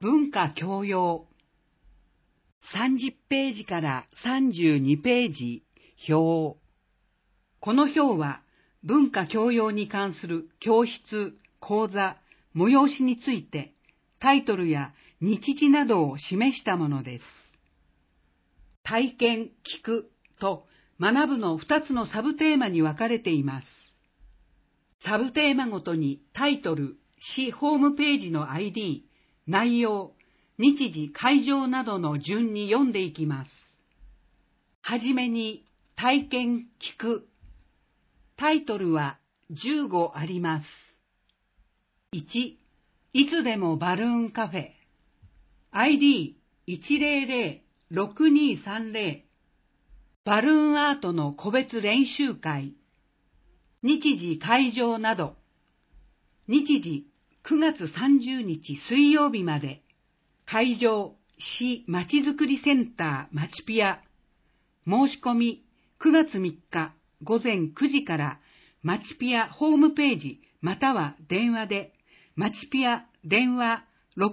文化教養30ページから32ページ表。この表は文化教養に関する教室、講座、催しについてタイトルや日時などを示したものです。体験、聞くと学ぶの2つのサブテーマに分かれています。サブテーマごとにタイトル、市ホームページの ID、内容、日時、会場などの順に読んでいきます。はじめに体験、聞く。タイトルは15あります。1、いつでもバルーンカフェ。ID1006230。バルーンアートの個別練習会。日時、会場など。日時、9月30日水曜日まで。会場、市まちづくりセンターまちぴや。申し込み、9月3日午前9時からまちぴやホームページまたは電話で、まちぴや電話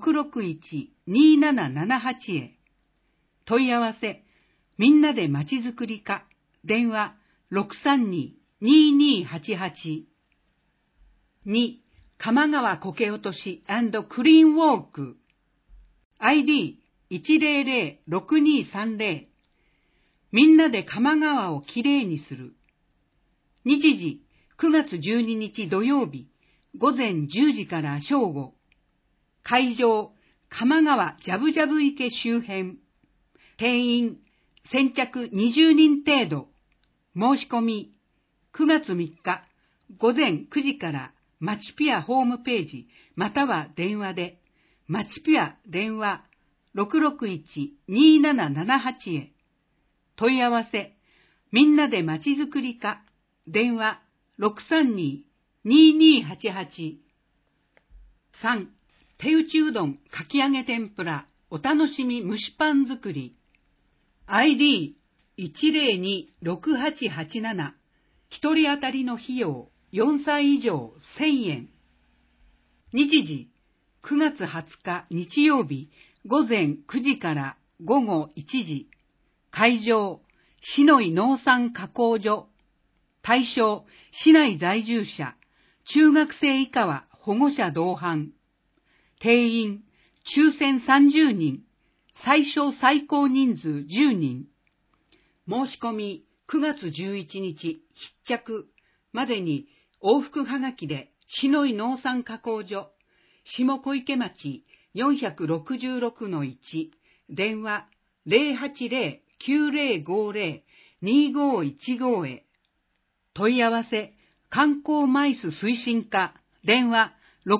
661-2778 へ。問い合わせ、みんなでまちづくり課、電話 632-2288。2、鎌川苔落とし&クリーンウォーク。ID1006230。みんなで鎌川をきれいにする。日時、9月12日土曜日、午前10時から正午。会場、鎌川ジャブジャブ池周辺。定員、先着20人程度。申し込み、9月3日、午前9時からまちぴやホームページ、または電話で、まちぴや電話 661-2778 へ。問い合わせ、みんなでまちづくり課、電話 632-2288。3、手打ちうどん、かき揚げ天ぷら、お楽しみ蒸しパン作り。ID1026887。一人当たりの費用、4歳以上1000円。日時、9月20日日曜日、午前9時から午後1時。会場、市内農産加工所。対象、市内在住者、中学生以下は保護者同伴。定員、抽選30人、最小最高人数10人。申し込み、9月11日、必着までに往復はがきで、市内農産加工所、下小池町 466-1、電話 080-9050-2515 へ。問い合わせ、観光マイス推進課、電話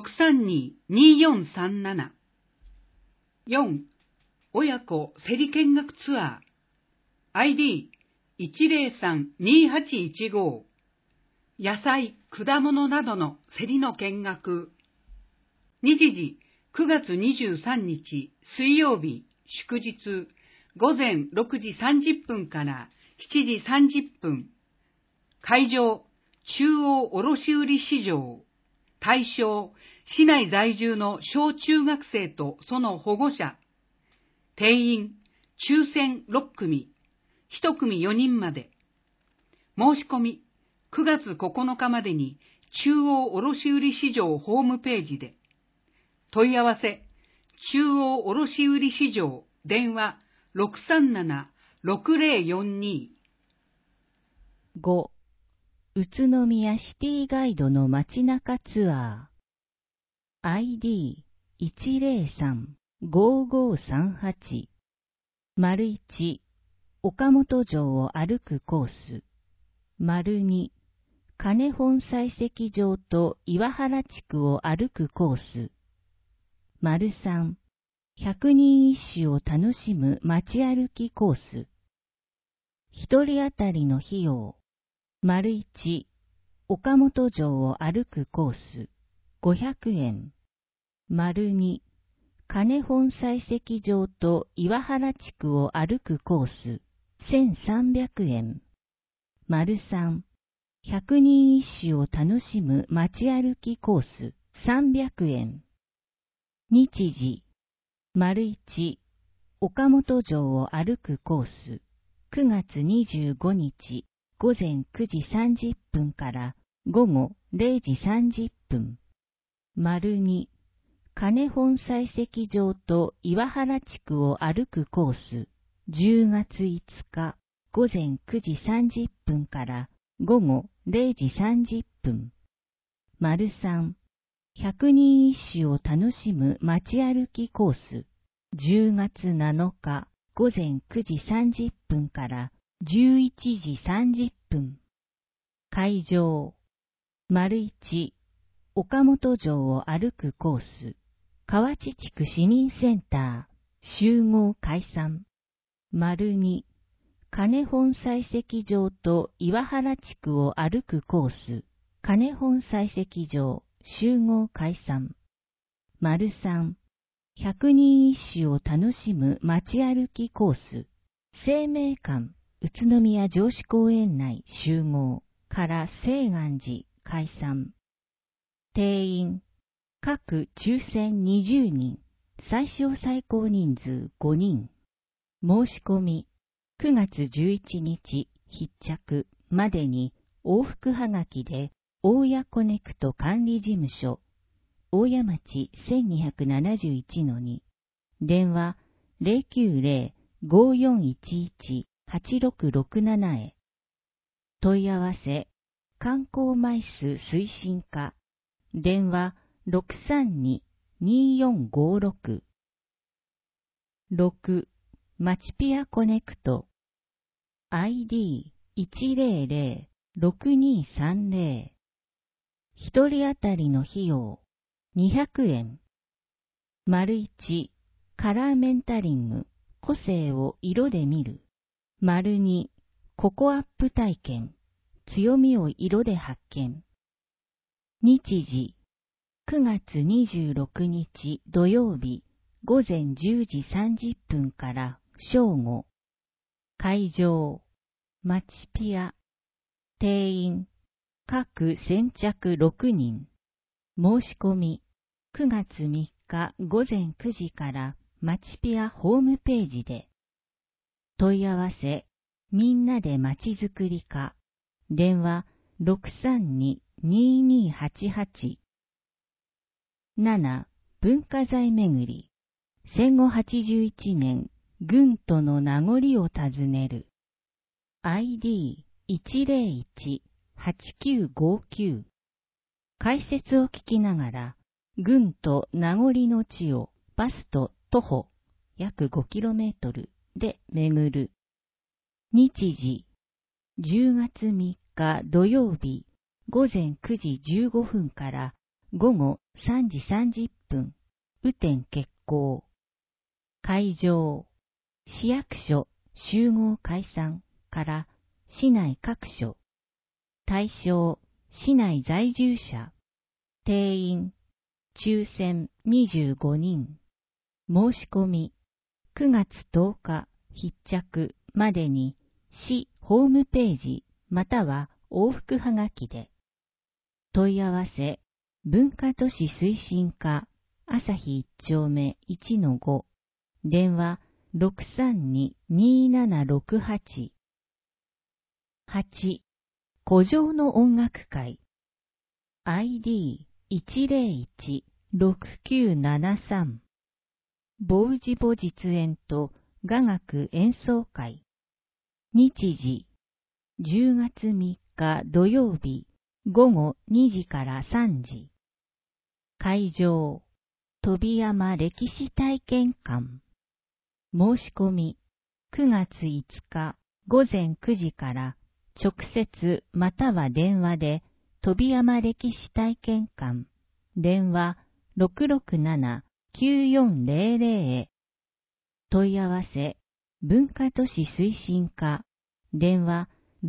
632-2437。4、親子競り見学ツアー。ID103-2815。野菜、果物などの競りの見学。日時、9月23日水曜日、祝日、午前6時30分から7時30分。会場、中央卸売市場。対象、市内在住の小中学生とその保護者。定員、抽選6組、1組4人まで。申し込み、9月9日までに中央卸売市場ホームページで。問い合わせ、中央卸売市場、電話 637-6042。 5、宇都宮シティガイドの街中ツアー。ID103-5538。1、岡本城を歩くコース。2、金本採石場と岩原地区を歩くコース。3、百人一首を楽しむ街歩きコース。一人当たりの費用。1、岡本城を歩くコース、500円。2、金本採石場と岩原地区を歩くコース、1300円。3、百人一首を楽しむ街歩きコース、300円。日時、 1、岡本城を歩くコース、9月25日午前9時30分から午後0時30分。2、金本採石場と岩原地区を歩くコース、10月5日午前9時30分から午後0時30分。3、百人一首を楽しむ街歩きコース、10月7日午前9時30分から11時30分。会場、1、岡本城を歩くコース、河内地区市民センター、集合解散。2、金本採石場と岩原地区を歩くコース、金本採石場、集合解散。3、百人一首を楽しむ街歩きコース、生命館、宇都宮城址公園内集合から西岸寺解散。定員、各抽選20人、最小最高人数5人。申し込み、9月11日必着までに往復はがきで、大谷コネクト管理事務所、大谷町 1271-2、電話 090-5411-8667 へ。問い合わせ、観光枚数推進課、電話 632-2456。6、マチピアコネクト、ID100-6230。一人当たりの費用、200円。1、カラーメンタリング、個性を色で見る。2、ココアップ体験、強みを色で発見。日時、9月26日土曜日午前10時30分から正午。会場、マチピア。定員、各先着6人。申し込み、9月3日午前9時からマチピアホームページで。問い合わせ、みんなでまちづくり課。電話 632-2288。7、文化財めぐり。戦後81年、軍都の名残を訪ねる。ID101-8959。解説を聞きながら、軍都名残の地をバスと徒歩約 5km で巡る。日時、10月3日土曜日午前9時15分から午後3時30分、雨天決行。会場、市役所集合解散から市内各所。対象、市内在住者。定員、抽選25人。申し込み、9月10日必着までに市ホームページまたは往復はがきで。問い合わせ、文化都市推進課、朝日1丁目 1-5。電話 632-2768。8、古城の音楽会。ID101-6973。ボウジボ実演と雅楽演奏会。日時、10月3日土曜日午後2時から3時。会場、飛山歴史体験館。申し込み、9月5日午前9時から直接または電話で飛山歴史体験館、電話 667-9400 へ。問い合わせ、文化都市推進課、電話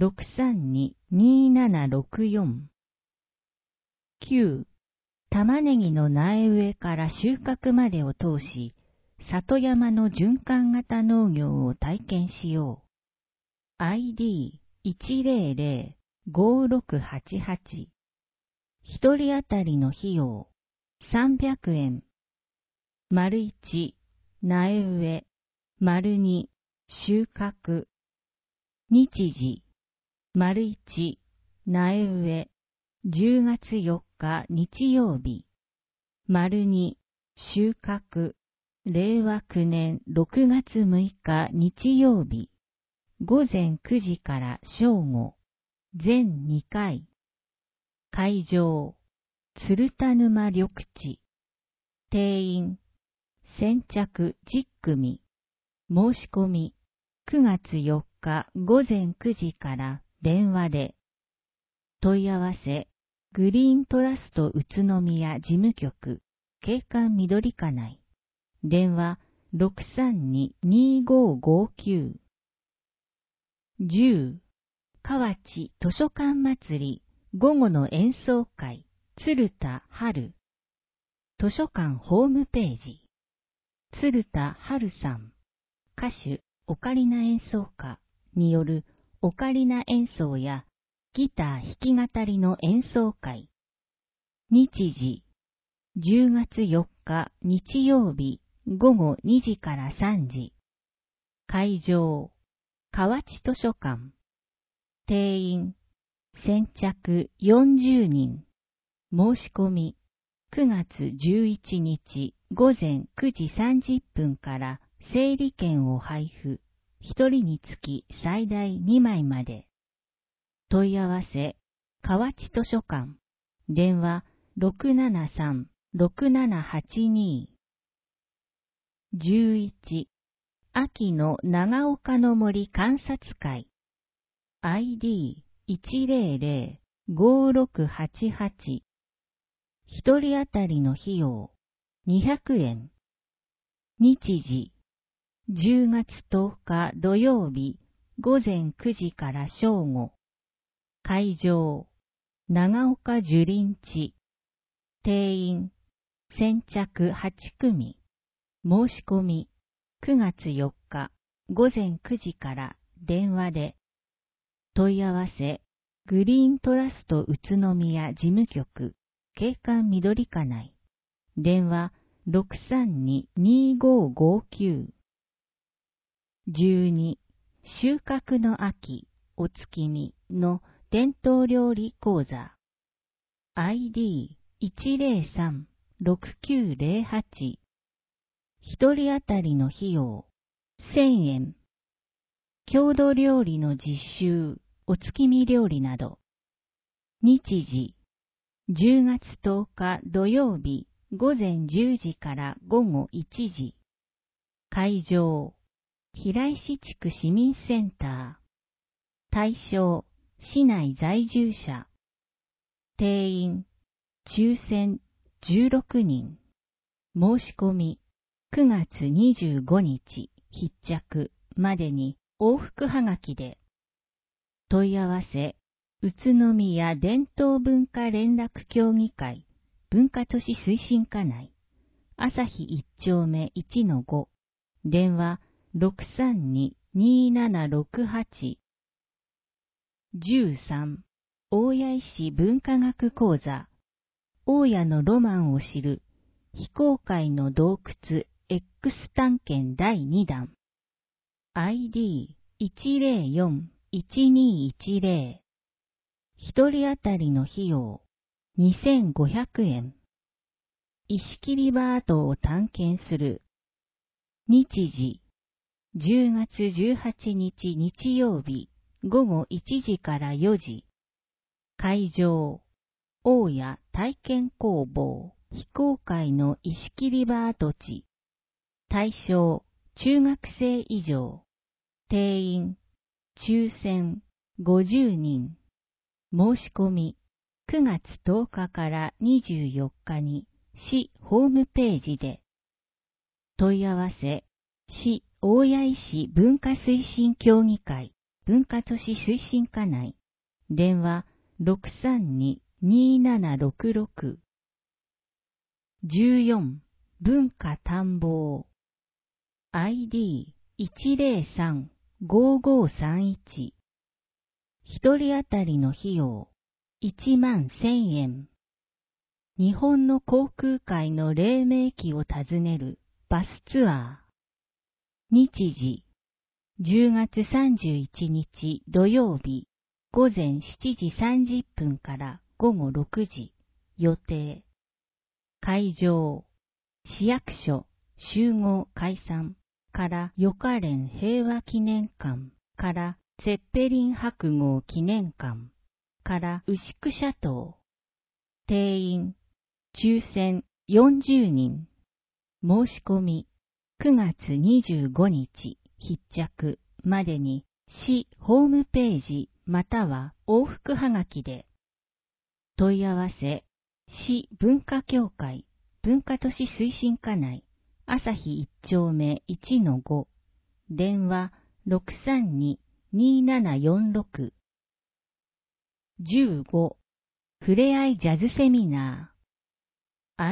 632-2764。9、玉ねぎの苗植えから収穫までを通し、里山の循環型農業を体験しよう。ID100-5688。一人当たりの費用、300円。1、 苗植え、2、収穫。日時、1、苗植え、10月4日日曜日。2、収穫、令和9年6月6日日曜日。午前9時から正午。全2回。会場、鶴田沼緑地。定員、先着10組。申し込み、9月4日午前9時から電話で。問い合わせ、グリーントラスト宇都宮事務局、景観緑課内。電話、632-2559。10、河内図書館祭り、午後の演奏会、鶴田春。図書館ホームページ。鶴田春さん。歌手、オカリナ演奏家によるオカリナ演奏やギター弾き語りの演奏会。日時、10月4日日曜日午後2時から3時。会場、河内図書館。定員、先着40人。申し込み、9月11日午前9時30分から整理券を配布。1人につき最大2枚まで。問い合わせ、河内図書館。電話、673-6782。11、秋の長岡の森観察会。ID1005688。一人当たりの費用、200円。日時、10月10日土曜日、午前9時から正午。会場、長岡樹林地。定員、先着8組。申し込み、9月4日、午前9時から電話で。問い合わせ、グリーントラスト宇都宮事務局、景観緑課内。電話、632-2559。12、収穫の秋、お月見の伝統料理講座。ID103-6908。一人当たりの費用、1000円。郷土料理の実習、お月見料理など。日時、10月10日土曜日、午前10時から午後1時。会場、平石地区市民センター。対象、市内在住者。定員、抽選16人。申し込み、9月25日、必着までに往復はがきで。問い合わせ、宇都宮伝統文化連絡協議会、文化都市推進課内。朝日1丁目 1-5。電話、632-2768。13、大谷石文化学講座。大谷のロマンを知る、非公開の洞窟 X 探検第2弾。ID104-1210。一人当たりの費用、2500円。石切り場跡を探検する。日時、10月18日日曜日、午後1時から4時。会場、大谷体験工房非公開の石切り場跡地。対象、中学生以上。定員、抽選、50人。申し込み、9月10日から24日に市ホームページで。問い合わせ、市大谷石文化推進協議会、文化都市推進課内。電話、632-2766。14、文化探訪。ID103-5531。一人当たりの費用、11000円。日本の航空会の黎明期を訪ねるバスツアー。 日時、10月31日土曜日、午前7時30分から午後6時、予定。会場、市役所集合解散からヨカレン平和記念館からツェッペリン白号記念館から牛久シャトー。定員、抽選40人。申し込み、9月25日必着までに市ホームページまたは往復はがきで。問い合わせ、市文化協会文化都市推進課内朝日1丁目 1-5 電話 632-2746 15ふれあいジャズセミナー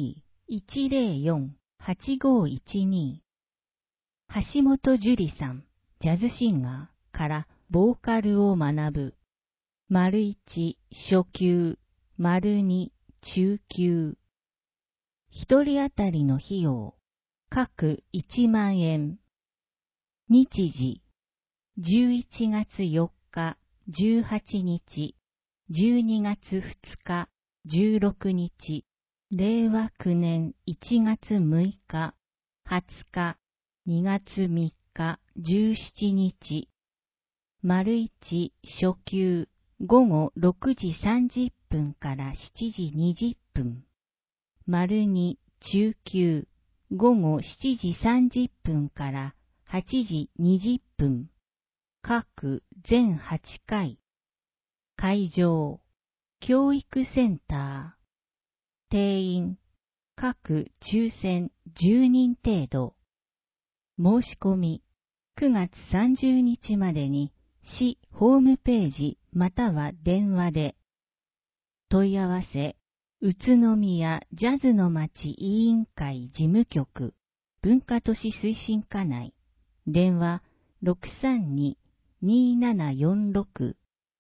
ID104-8512 橋本樹里さんジャズシンガーからボーカルを学ぶ。1初級 2中級。一人当たりの費用各1万円。日時11月4日18日12月2日16日令和9年1月6日20日2月3日17日。1初級午後6時30分から7時20分。2中級午後7時30分から8時20分。各全8回。会場、教育センター。定員、各抽選10人程度。申し込み、9月30日までに市ホームページまたは電話で。問い合わせ、宇都宮ジャズの街委員会事務局文化都市推進課内電話 632-2746。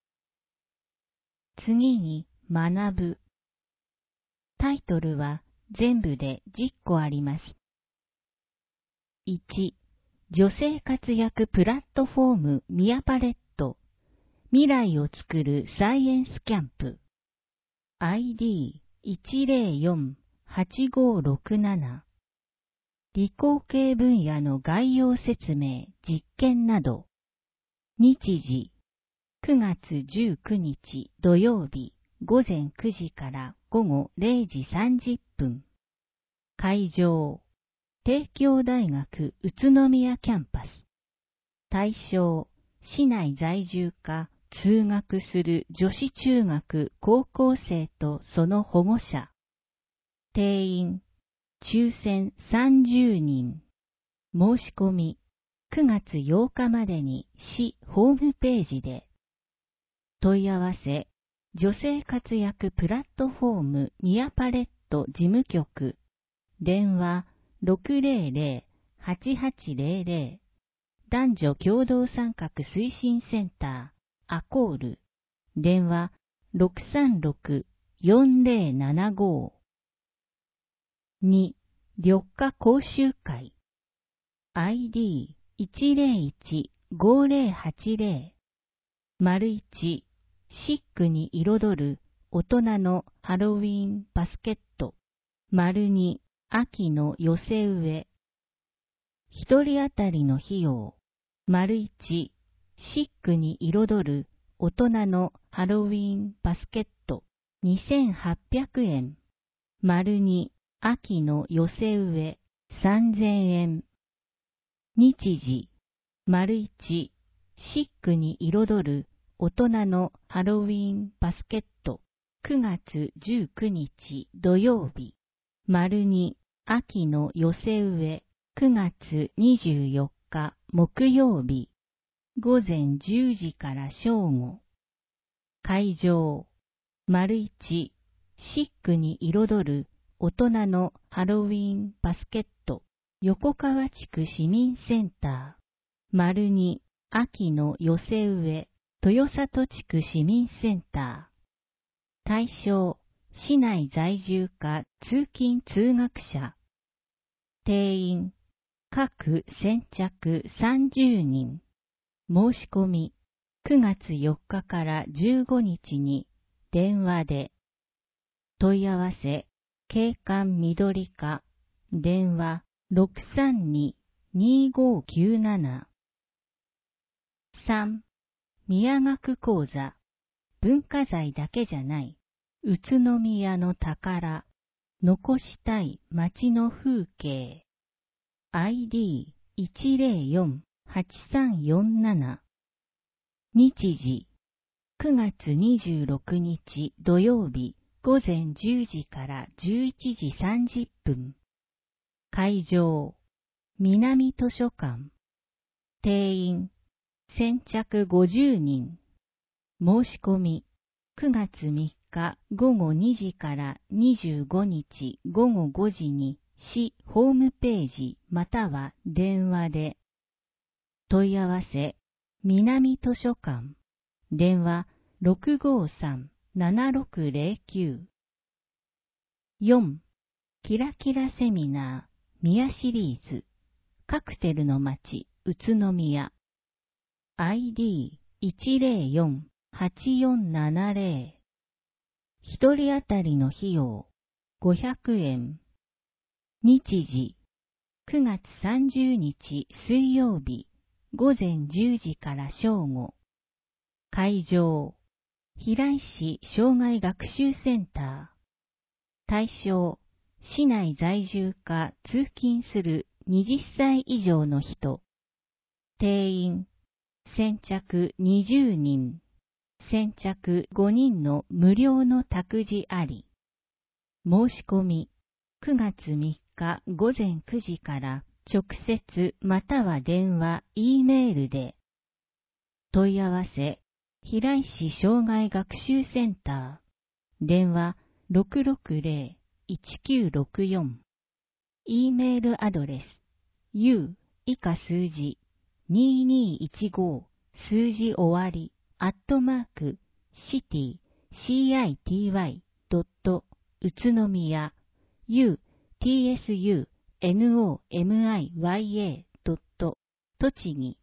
次に学ぶ。タイトルは全部で10個あります。1、女性活躍プラットフォームミアパレット未来を作るサイエンスキャンプ ID104-8567。 理工系分野の概要説明実験など。日時9月19日土曜日午前9時から午後0時30分。会場、帝京大学宇都宮キャンパス。対象、市内在住か通学する女子中学高校生とその保護者。定員、抽選30人。申し込み、9月8日までに市ホームページで。問い合わせ、女性活躍プラットフォームミアパレット事務局。電話 600-8800。男女共同参画推進センター、アコール。電話 636-4075。2、緑化講習会。ID101-5080。1、シックに彩る大人のハロウィンバスケット。2、秋の寄せ植え。一人当たりの費用。1、シックに彩る大人のハロウィンバスケット。2800円。2、秋の寄せ植え。3000円。日時。1、シックに彩る大人のハロウィンバスケット。9月19日土曜日。2、秋の寄せ植え。9月24日木曜日。午前10時から正午。会場。1、シックに彩る大人のハロウィンバスケット。横川地区市民センター。2、秋の寄せ植え。豊里地区市民センター。対象、市内在住か通勤通学者。定員、 各先着30人。申し込み、9月4日から15日に電話で。問い合わせ、警官緑課、電話 632-2597。3. 宮学講座。文化財だけじゃない。宇都宮の宝。残したい街の風景。ID104-8347。日時。9月26日土曜日午前10時から11時30分。会場。南図書館。定員。先着50人。申し込み。9月3日午後2時から25日午後5時に市ホームページまたは電話で。問い合わせ。南図書館。電話 653-7609。4. キラキラセミナー宮シリーズ。カクテルの街宇都宮。ID104-8470。一人当たりの費用500円。日時。9月30日水曜日午前10時から正午。会場。平石障害学習センター。対象。市内在住か通勤する20歳以上の人。定員。先着20人。先着5人の無料の託児あり。申し込み。9月3日午前9時から直接または電話、Eメールで。問い合わせ。平石障害学習センター。電話 660-1964。Eメールアドレス。u 以下数字2215数字終わり@city 宇都宮 utsunomiya 栃木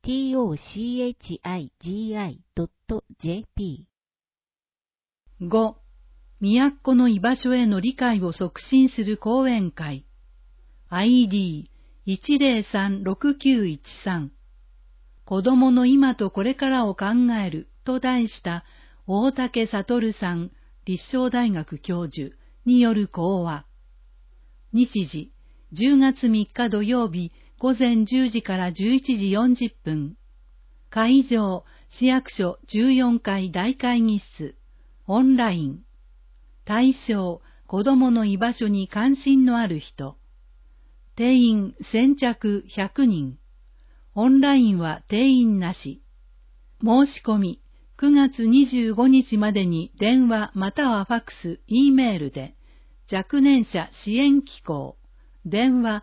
tochigi.jp。 5. 都の居場所への理解を促進する講演会。ID1036913。子供の今とこれからを考えると題した大竹悟さん、立正大学教授による講話。日時、10月3日土曜日午前10時から11時40分。会場、市役所14階大会議室。オンライン。対象、子供の居場所に関心のある人。定員先着100人。オンラインは定員なし。申し込み、9月25日までに電話またはファックス、Eメールで、若年者支援機構、電話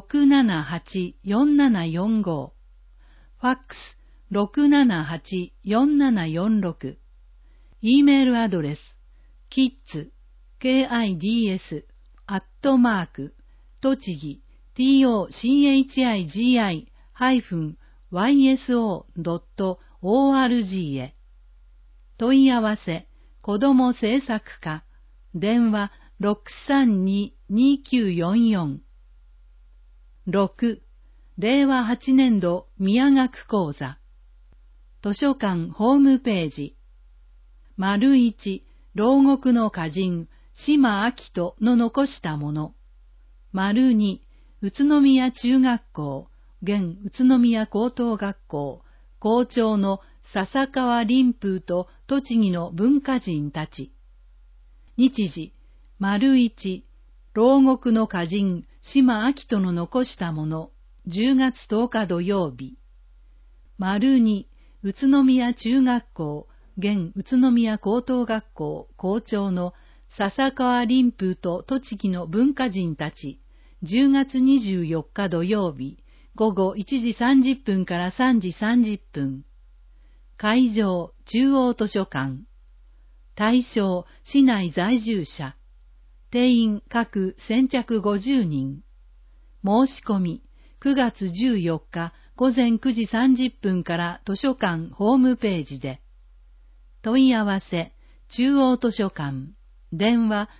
678-4745、ファックス 678-4746、Eメールアドレス、kids、栃木、tochigi-yso.org へ。問い合わせ、子ども政策課、電話 632-2944。6. 令和8年度宮学講座。図書館ホームページ。1. 牢獄の歌人、島明人の残したもの。2. 宇都宮中学校、現宇都宮高等学校、校長の笹川林風と栃木の文化人たち。日時、1. 牢獄の歌人、島明人の残したもの、10月10日土曜日。2. 宇都宮中学校、現宇都宮高等学校、校長の笹川林風と栃木の文化人たち、10月24日土曜日、午後1時30分から3時30分。会場、中央図書館。対象、市内在住者。定員各先着50人。申し込み、 9月14日午前9時30分から図書館ホームページで。問い合わせ、中央図書館、電話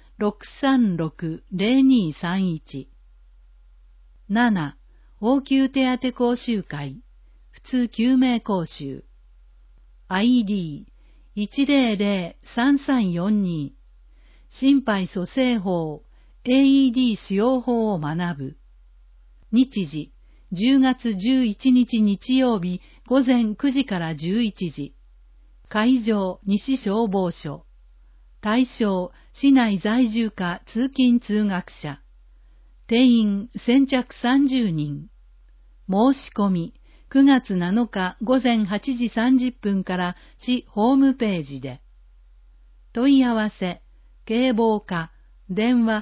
636-0231。7. 応急手当講習会、普通救命講習。ID1003342。心肺蘇生法、AED 使用法を学ぶ。日時、10月11日日曜日午前9時から11時。会場、西消防署。対象、市内在住か通勤通学者。定員、先着30人。申し込み、9月7日午前8時30分から市ホームページで。問い合わせ、警棒課、電話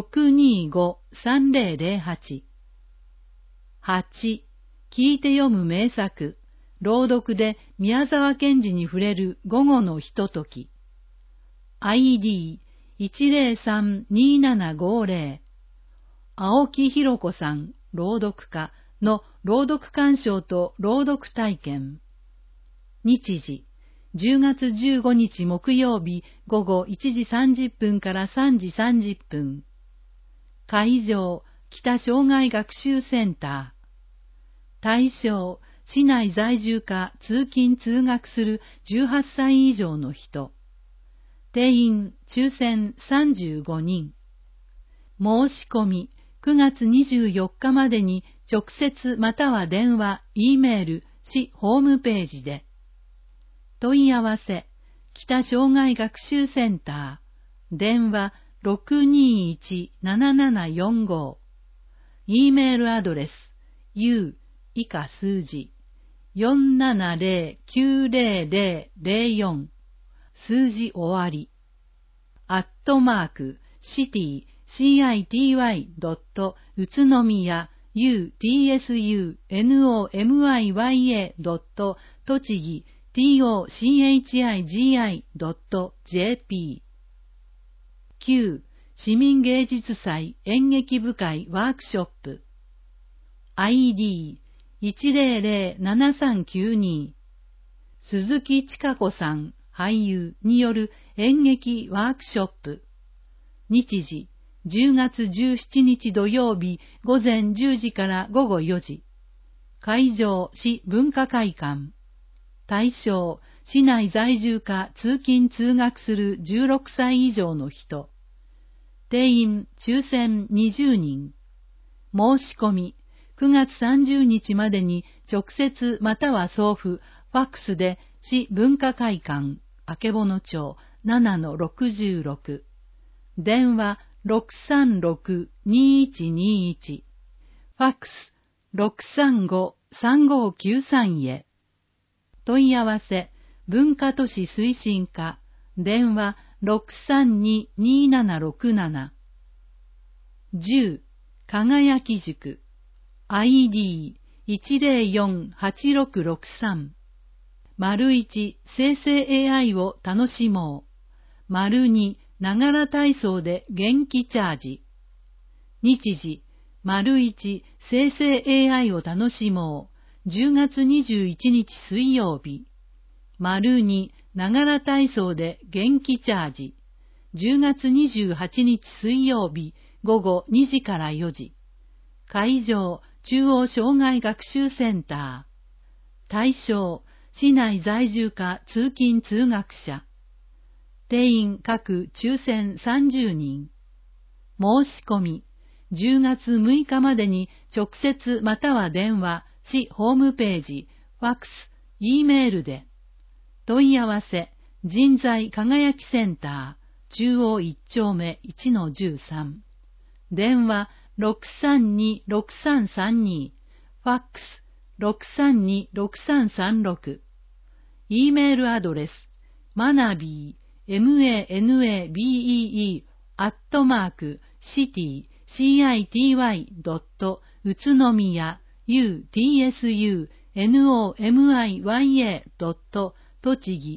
625-3008。8. 聞いて読む名作、朗読で宮沢賢治に触れる午後のひととき。ID1032750。青木弘子さん、朗読家の朗読鑑賞と朗読体験。日時、10月15日木曜日午後1時30分から3時30分。会場、北障害学習センター。対象、市内在住か通勤通学する18歳以上の人。定員、抽選35人。申し込み、9月24日までに直接または電話、Eメール、市ホームページで。問い合わせ、北障害学習センター、電話 621-7745。Eメールアドレス、u 以下数字、470-90004、数字終わり、@city city.宇都宮 utsunomiya. 栃木 tochigi.jp。 9. 市民芸術祭演劇部会ワークショップ。ID1007392。鈴木千佳子さん俳優による演劇ワークショップ。日時、10月17日土曜日午前10時から午後4時。会場、市文化会館。対象、市内在住か通勤通学する16歳以上の人。定員、抽選20人。申し込み、9月30日までに直接または送付、ファックスで市文化会館、曙町 7-66。電話636-2121。ファックス635-3593へ。問い合わせ、文化都市推進課、電話632-2767。10. 輝き塾。ID1048663。1生成 AI を楽しもう。2ながら体操で元気チャージ。日時、1生成 AI を楽しもう。10月21日水曜日。2ながら体操で元気チャージ。10月28日水曜日午後2時から4時。会場、中央障害学習センター。対象、市内在住か通勤通学者。定員各抽選30人。申し込み、10月6日までに直接または電話、市ホームページ、ファックス、Eメールで。問い合わせ、人材輝きセンター、中央1丁目 1-13。電話632-6332。ファックス632-6336。Eメールアドレス、manabee manabee@city city.宇都宮 utsunomiya. 栃木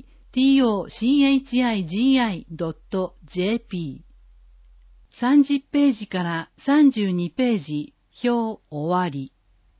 tochigi.jp。 30ページから32ページ表終わり。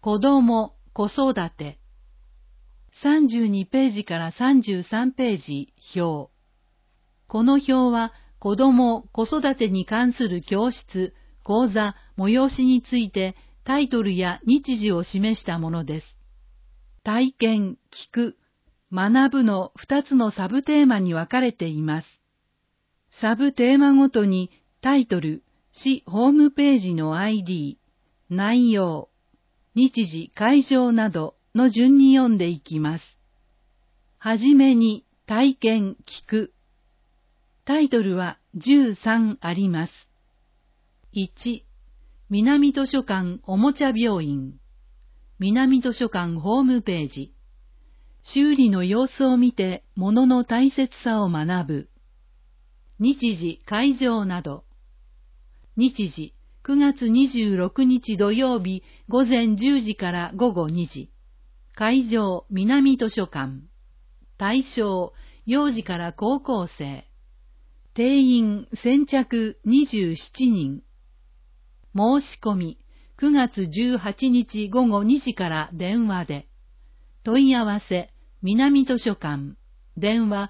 子供、子育て。32ページから33ページ、表。この表は、子供、子育てに関する教室、講座、催しについて、タイトルや日時を示したものです。体験、聞く、学ぶの2つのサブテーマに分かれています。サブテーマごとにタイトル、市ホームページの ID、内容、日時、会場などの順に読んでいきます。はじめに体験、聞く。タイトルは13あります。1、南図書館おもちゃ病院。南図書館ホームページ。修理の様子を見て物の大切さを学ぶ。日時、会場など。日時、9月26日土曜日午前10時から午後2時。会場、南図書館。対象、幼児から高校生。定員、先着27人。申し込み、9月18日午後2時から電話で。問い合わせ、南図書館。電話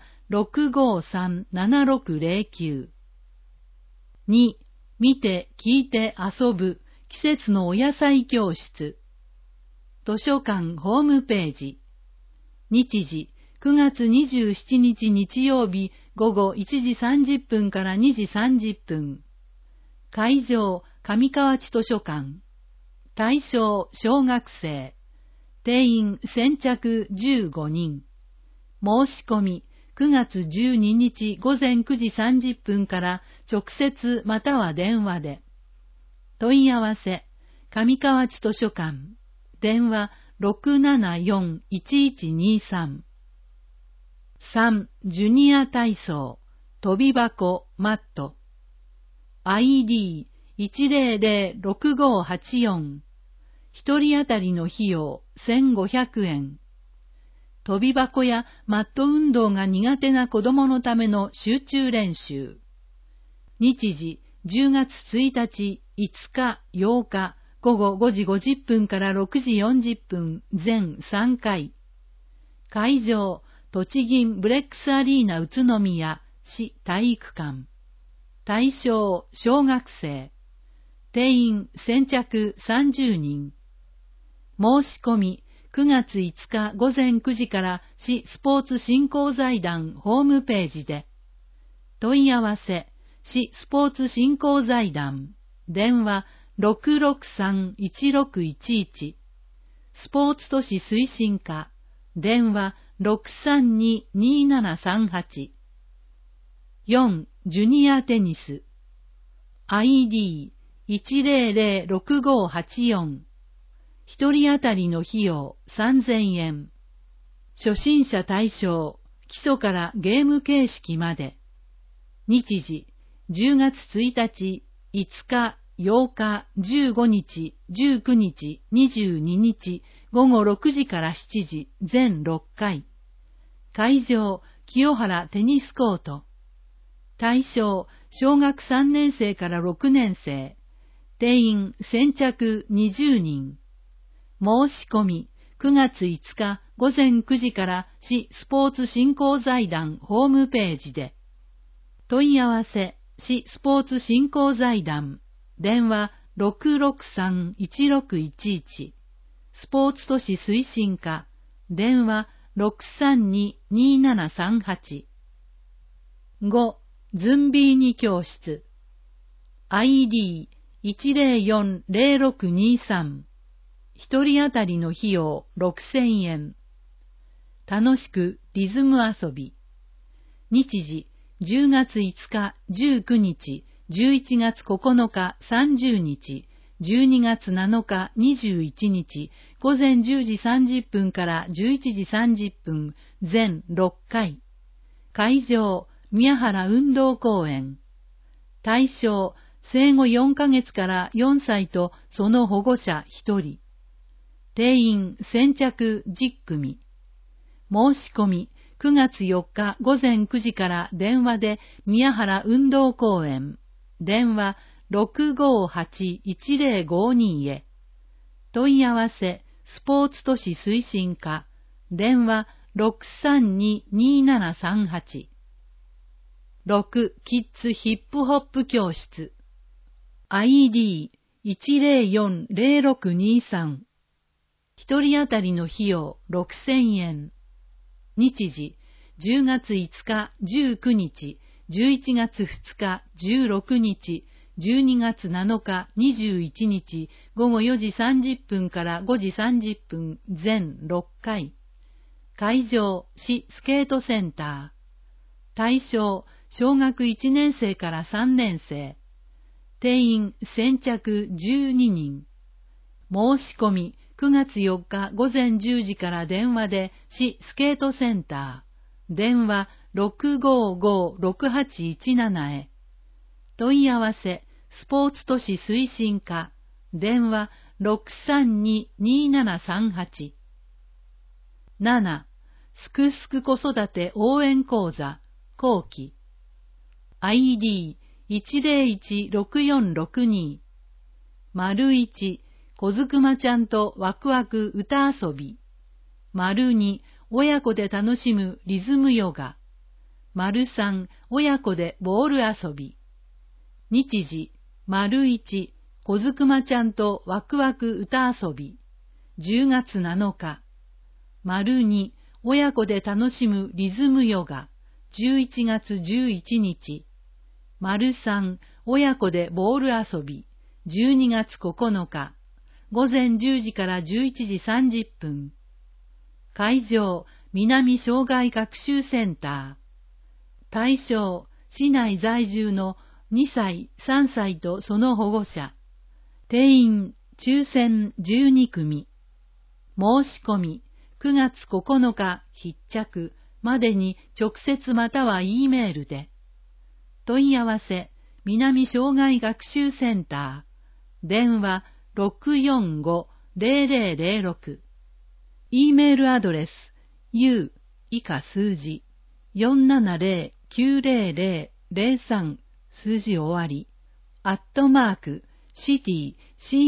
653-7609。2、見て、聞いて遊ぶ、季節のお野菜教室。図書館ホームページ。日時、9月27日日曜日午後1時30分から2時30分。会場、上河内図書館。対象、小学生。定員、先着15人。申し込み、9月12日午前9時30分から直接または電話で。問い合わせ、上河内図書館。電話 674-1123。3、ジュニア体操、飛び箱、マット。ID1006584。一人当たりの費用1500円。飛び箱やマット運動が苦手な子供のための集中練習。日時10月1日、5日、8日、午後5時50分から6時40分、全3回。会場、栃木ブレックスアリーナ宇都宮市体育館。対象、小学生。定員、先着30人。申し込み、9月5日午前9時から市スポーツ振興財団ホームページで。問い合わせ、市スポーツ振興財団。電話 663-1611。スポーツ都市推進課。電話 632-2738。4、ジュニアテニス。ID1006584。一人当たりの費用3000円。初心者対象、基礎からゲーム形式まで。日時、10月1日、5日、8日、15日、19日、22日、午後6時から7時、全6回。会場、清原テニスコート。対象、小学3年生から6年生。定員、先着20人。申し込み、9月5日午前9時から市スポーツ振興財団ホームページで。問い合わせ、市スポーツ振興財団。電話 663-1611。スポーツ都市推進課。電話 632-2738。5、ズンビーニ教室。ID1040623。一人当たりの費用6000円。楽しくリズム遊び。日時10月5日、19日、11月9日、30日、12月7日、21日、午前10時30分から11時30分、全6回。会場、宮原運動公園。対象、生後4ヶ月から4歳とその保護者1人。定員先着10組。申し込み、9月4日午前9時から電話で宮原運動公園。電話 658-1052 へ。問い合わせ、 スポーツ都市推進課、電話 632-2738。6. キッズヒップホップ教室 ID1040623。一人当たりの費用6000円。日時10月5日、19日、11月2日、16日、12月7日、21日、午後4時30分から5時30分、全6回。会場、市スケートセンター。対象、小学1年生から3年生。定員、先着12人。申し込み、9月4日午前10時から電話で、市スケートセンター。電話 655-6817 へ。問い合わせ、スポーツ都市推進課。電話 632-2738。7. すくすく子育て応援講座後期 ID1016462 1小ずくまちゃんとワクワク歌遊び 2親子で楽しむリズムヨガ 3親子でボール遊び日時 1小ずくまちゃんとワクワク歌遊び10月7日 2親子で楽しむリズムヨガ11月11日 3親子でボール遊び12月9日午前10時から11時30分会場南障害学習センター対象市内在住の2歳3歳とその保護者定員抽選12組申し込み9月9日必着までに直接または E メールで。問い合わせ、南障害学習センター。電話 645-0006。E メールアドレス、u 以下数字 470-900-03 数字終わり。@city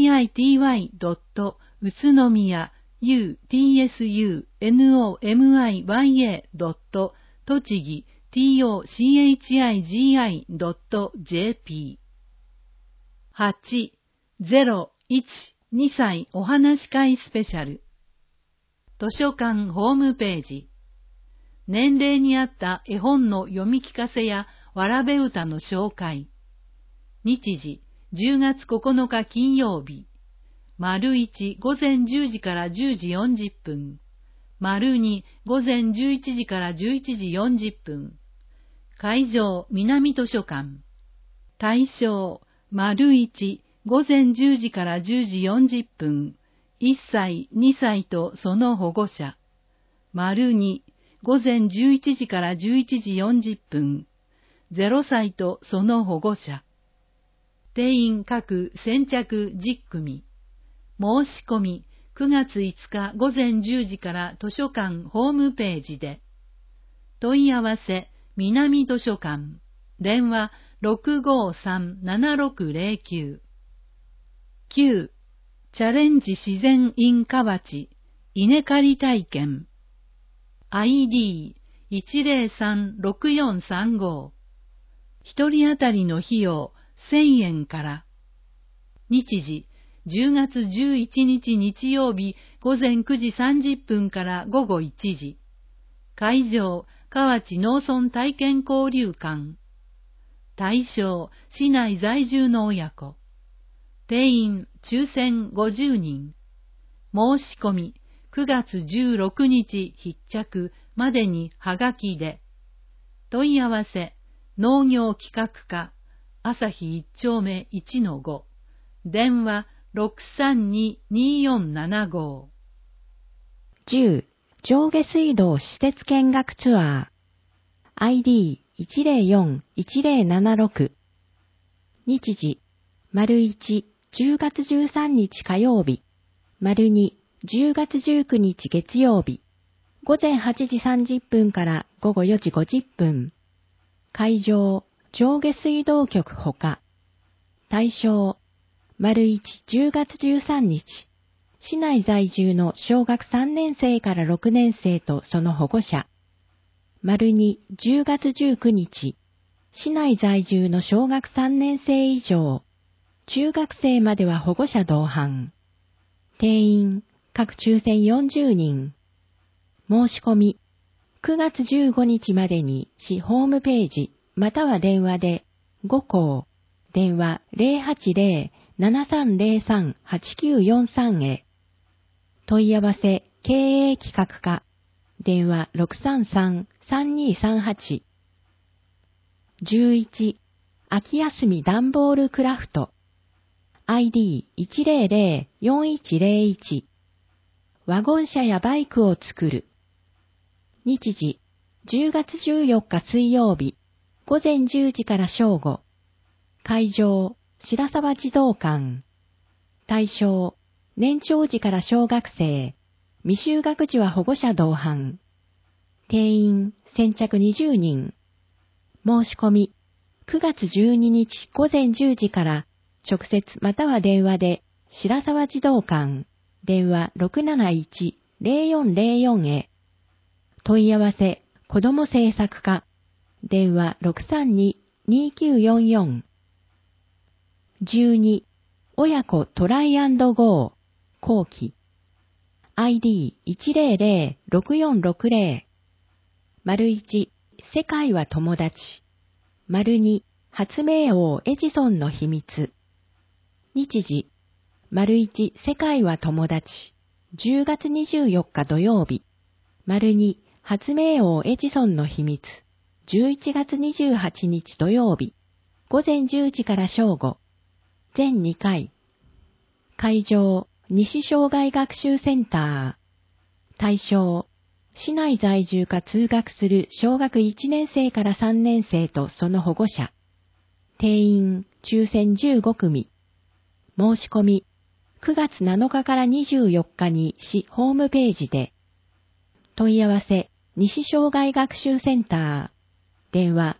宇都宮utsunomiya. 栃木 tochigi.jp 8. 012歳お話し会スペシャル図書館ホームページ年齢に合った絵本の読み聞かせやわらべ歌の紹介日時10月9日金曜日1午前10時から10時40分。2午前11時から11時40分。会場南図書館。対象1午前10時から10時40分。1歳、2歳とその保護者。2午前11時から11時40分。0歳とその保護者。定員各先着10組。申し込み9月5日午前10時から図書館ホームページで。問い合わせ南図書館。電話 653-7609。9. チャレンジ自然 in 河内稲刈り体験。ID1036435。一人当たりの費用1000円から。日時10月11日日曜日午前9時30分から午後1時。会場、河内農村体験交流館。対象、市内在住の親子。定員、抽選50人。申し込み、9月16日必着までにはがきで。問い合わせ、農業企画課、朝日1丁目 1-5。電話、632-2475 10. 上下水道施設見学ツアー ID104-1076 日時 110月13日火曜日 210月19日月曜日午前8時30分から午後4時50分会場上下水道局ほか対象 10月13日市内在住の小学3年生から6年生とその保護者。2、10月19日、市内在住の小学3年生以上、中学生までは保護者同伴。定員、各抽選40人。申し込み、9月15日までに市ホームページ、または電話で、5校、電話 080-7303-8943 へ。問い合わせ、経営企画課、電話 633-3238。11、秋休み段ボールクラフト。ID1004101。ワゴン車やバイクを作る。日時、10月14日水曜日、午前10時から正午。会場、白沢児童館。対象、年長児から小学生。未就学児は保護者同伴。定員、先着20人。申し込み、9月12日午前10時から直接または電話で白沢児童館、電話 671-0404 へ。問い合わせ、子ども政策課、電話 632-2944。12、親子トライアンドゴー、後期。ID100-6460。1、世界は友達。2、発明王エジソンの秘密。日時。1、世界は友達。10月24日土曜日。2、発明王エジソンの秘密。11月28日土曜日。午前10時から正午。全2回。会場、西障害学習センター。対象、市内在住か通学する小学1年生から3年生とその保護者。定員、抽選15組。申し込み、9月7日から24日に市ホームページで。問い合わせ、西障害学習センター。電話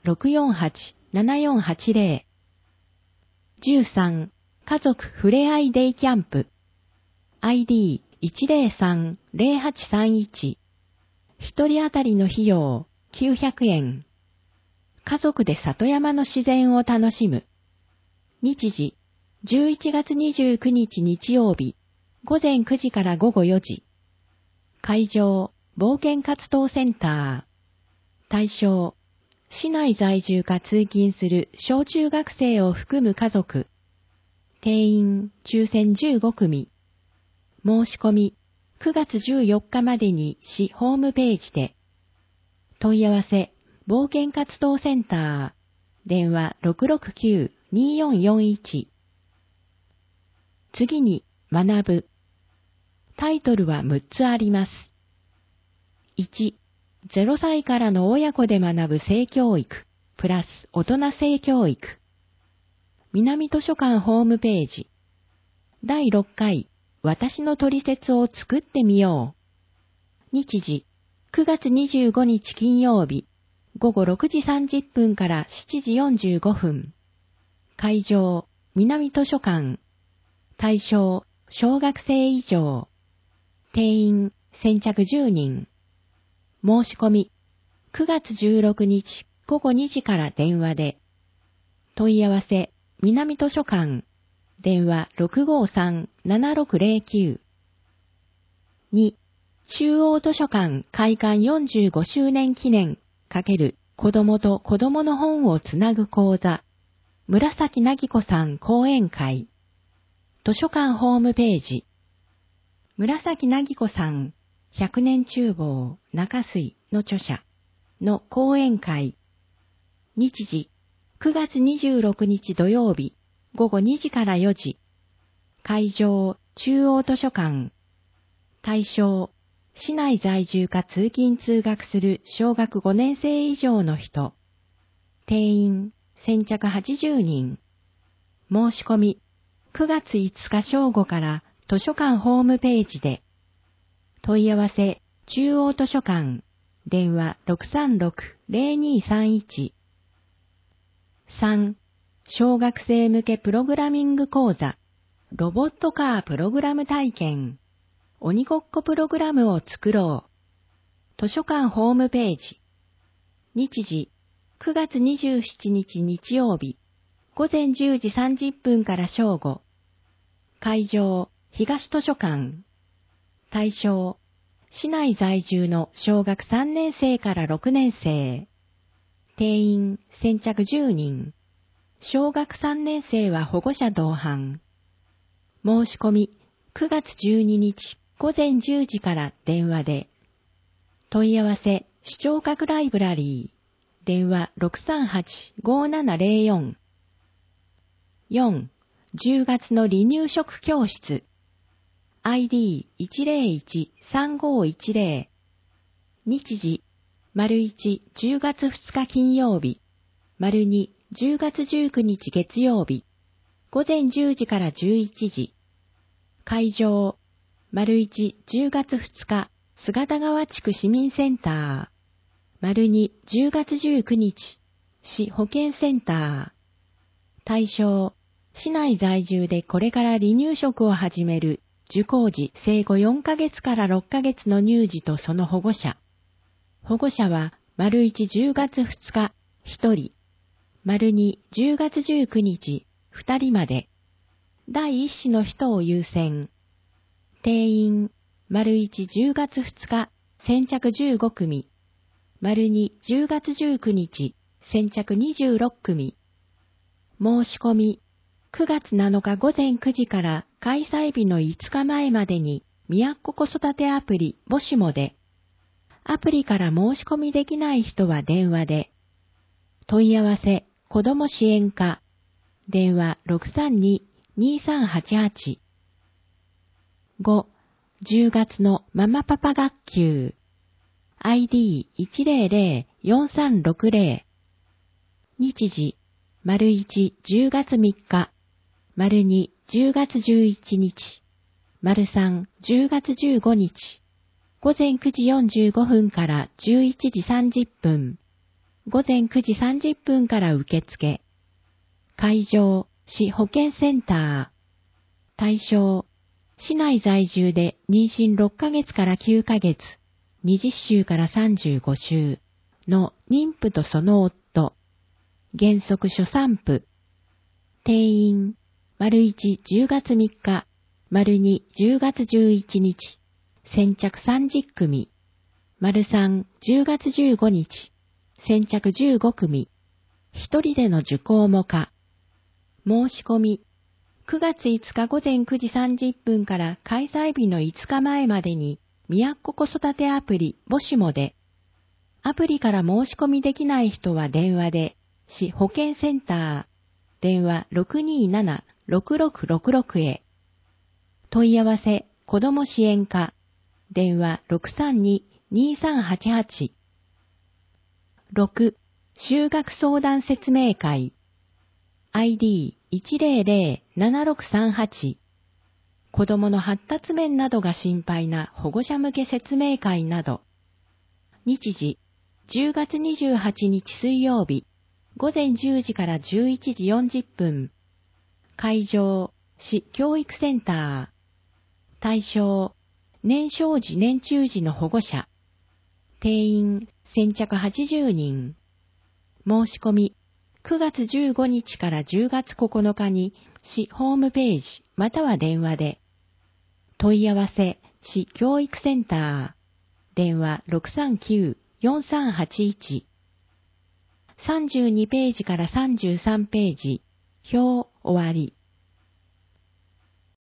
648-7480。13、家族ふれあいデイキャンプ。ID103-0831。一人当たりの費用900円。家族で里山の自然を楽しむ。日時、11月29日日曜日、午前9時から午後4時。会場、冒険活動センター。対象、市内在住か通勤する小中学生を含む家族。定員、抽選15組。申し込み、9月14日までに市ホームページで。問い合わせ、冒険活動センター。電話 669-2441。次に、学ぶ。タイトルは6つあります。1、0歳からの親子で学ぶ性教育、プラス大人性教育。南図書館ホームページ。第6回、私のトリセツを作ってみよう。日時、9月25日金曜日、午後6時30分から7時45分。会場、南図書館。対象、小学生以上。定員、先着10人。申し込み、9月16日午後2時から電話で。問い合わせ、南図書館。電話 653-7609。2、中央図書館開館45周年記念×子供と子供の本をつなぐ講座。紫なぎこさん講演会。図書館ホームページ。紫なぎこさん、100年厨房中水の著者の講演会。日時、9月26日土曜日、午後2時から4時。会場、中央図書館。対象、市内在住か通勤通学する小学5年生以上の人。定員、先着80人。申し込み、9月5日正午から図書館ホームページで。問い合わせ、中央図書館。電話 636-0231。3、小学生向けプログラミング講座、ロボットカープログラム体験。 鬼ごっこプログラムを作ろう。図書館ホームページ。日時、9月27日日曜日、午前10時30分から正午。会場、東図書館。対象、市内在住の小学3年生から6年生。定員、先着10人。小学3年生は保護者同伴。申し込み、9月12日午前10時から電話で。問い合わせ、視聴覚ライブラリー。電話 638-5704。4. 10月の離乳食教室。ID101-3510。日時、01、10月2日金曜日。02、10月19日月曜日。午前10時から11時。会場、01、10月2日、姿川地区市民センター。02、10月19日、市保健センター。対象、市内在住でこれから離乳食を始める、受講時生後4ヶ月から6ヶ月の乳児とその保護者。保護者は、01、10月2日、1人。02、10月19日、2人まで。第1子の人を優先。定員、01、10月2日、先着15組。02、10月19日、先着26組。申し込み、9月7日午前9時から開催日の5日前までに、みやっこ子育てアプリ、母子もで。アプリから申し込みできない人は電話で。問い合わせ、子ども支援課。電話 632-2388。5. 10月のママパパ学級。ID100-4360。日時、01、10月3日。02、10月11日。03、10月15日。午前9時45分から11時30分。午前9時30分から受付。会場、市保健センター。対象、市内在住で妊娠6ヶ月から9ヶ月、20週から35週の妊婦とその夫。原則初産婦。定員、01、10月3日、02、10月11日。先着30組。03、10月15日。先着15組。一人での受講も可。申し込み。9月5日午前9時30分から開催日の5日前までに、みやっこ子育てアプリ、母子もで。アプリから申し込みできない人は電話で、市保健センター。電話 627-6666 へ。問い合わせ、子ども支援課。電話 632-2388。6. 就学相談説明会。ID100-7638。子どもの発達面などが心配な保護者向け説明会など。日時、10月28日水曜日、午前10時から11時40分。会場、市教育センター。対象、年少児年中児の保護者。定員、先着80人。申し込み、9月15日から10月9日に市ホームページまたは電話で。問い合わせ、市教育センター。電話 639-4381。32ページから33ページ。表終わり。